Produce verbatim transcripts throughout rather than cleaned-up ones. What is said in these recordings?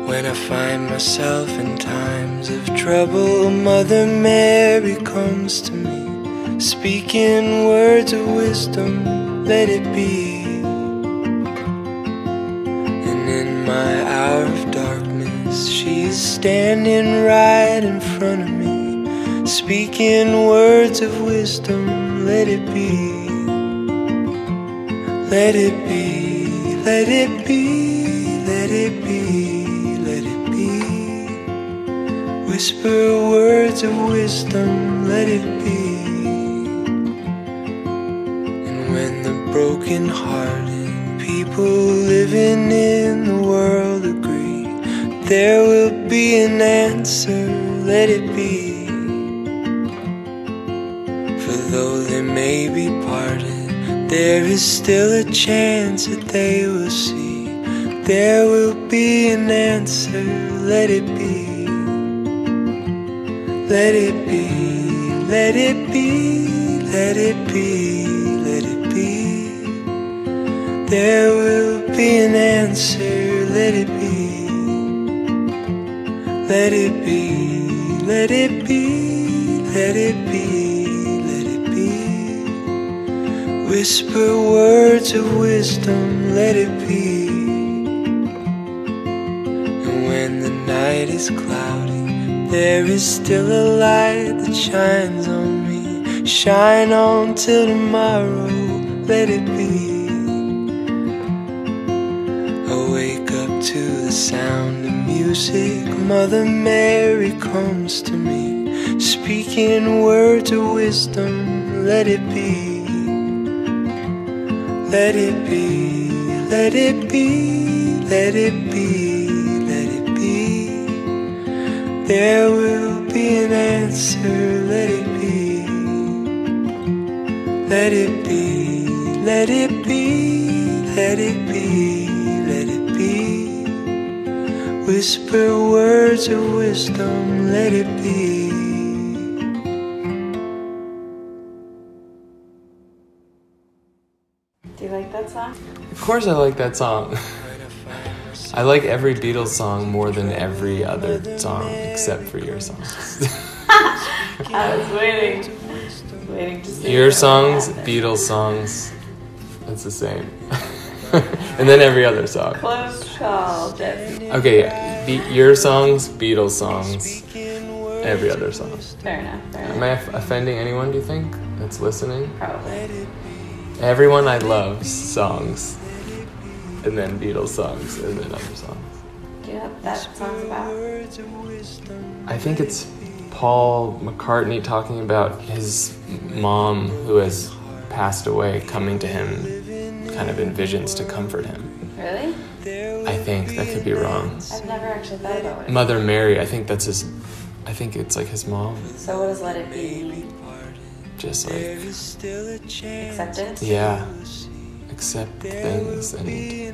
When I find myself in times of trouble, Mother Mary comes to me, speaking words of wisdom, let it be. And in my hour of darkness, she's standing right in front of me, speaking words of wisdom, let it be. Let it be, let it be, let it be, let it be. Whisper words of wisdom, let it be. And when the broken-hearted people living in the world agree, there will be an answer, let it be. For though they may be parted, there is still a chance that they will see. There will be an answer, let it be. Let it be, let it be, let it be, let it be. There will be an answer, let it be. Let it be, let it be, let it be. Whisper words of wisdom, let it be. And when the night is cloudy, there is still a light that shines on me. Shine on till tomorrow, let it be. I wake up to the sound of music, Mother Mary comes to me, speaking words of wisdom, let it be. Let it be, let it be, let it be, let it be. There will be an answer, let it be. Let it be, let it be, let it be, let it be. Whisper words of wisdom, let it be. Do you like that song? Of course I like that song. I like every Beatles song more than every other song except for your songs. I was waiting. waiting to see Your songs, Beatles songs, it's the same. And then every other song. Close call, Jesse. Okay, be- your songs, Beatles songs, every other song. Fair enough, fair enough. Am I off- offending anyone, do you think, that's listening? Probably. Everyone I love songs, and then Beatles songs, and then other songs. Do you know what that song's about? I think it's Paul McCartney talking about his mom who has passed away coming to him kind of in visions to comfort him. Really? I think, that could be wrong. I've never actually thought about what it Mother Mary, I think that's his, I think it's like his mom. So what does Let It Be mean? Just like, Acceptance? yeah, accept things and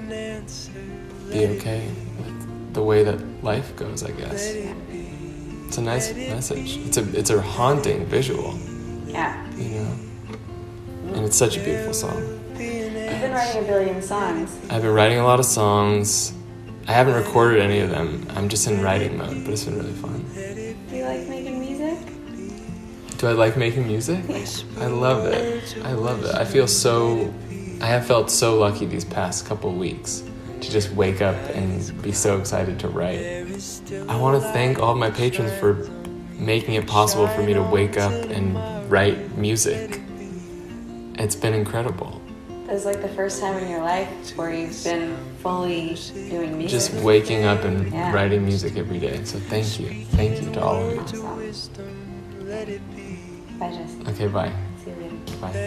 be okay with the way that life goes, I guess. It's a nice message. It's a it's a haunting visual, Yeah. you know? And it's such a beautiful song. You've been writing a billion songs. I've been writing a lot of songs. I haven't recorded any of them. I'm just in writing mode, but it's been really fun. Do you like making music? Do I like making music? I love it. I love it. I feel so, I have felt so lucky these past couple weeks to just wake up and be so excited to write. I want to thank all of my patrons for making it possible for me to wake up and write music. It's been incredible. It was like the first time in your life where you've been fully doing music. Just waking up and Yeah. writing music every day. So thank you. Thank you to all of you. Awesome. Bye, Jesse. Okay, bye. See you later. Bye.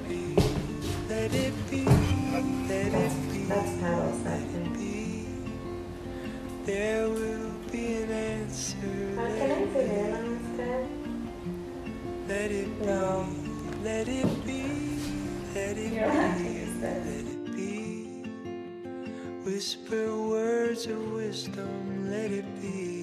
That's, that's Paddles, I think. There will be an answer. Uh, can I zoom in on this guy? Let it be, No. let it be, let it You don't have to be, use let this. it be. Whisper words of wisdom, let it be.